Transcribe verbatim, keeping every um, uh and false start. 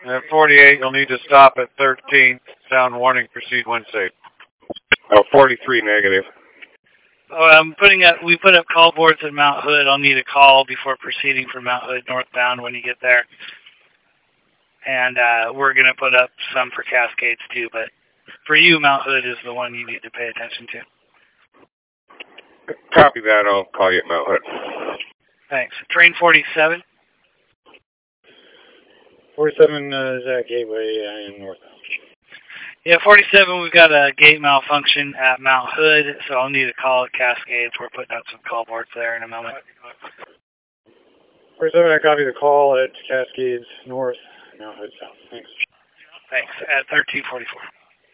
At forty-eight, you'll need to stop at thirteen. Sound warning, proceed when safe. Oh, forty-three negative. Oh, I'm putting up, we put up call boards at Mount Hood. I'll need a call before proceeding for Mount Hood northbound when you get there. And uh, we're going to put up some for Cascades too, but for you, Mount Hood is the one you need to pay attention to. Copy that. I'll call you at Mount Hood. Thanks. Train forty-seven. forty-seven uh, is at Gateway uh, in northbound. Yeah, forty-seven, we've got a gate malfunction at Mount Hood, so I'll need a call at Cascades. We're putting up some call boards there in a moment. forty-seven, I copy the call at Cascades north, Mount Hood south. Thanks. Thanks. At thirteen forty-four.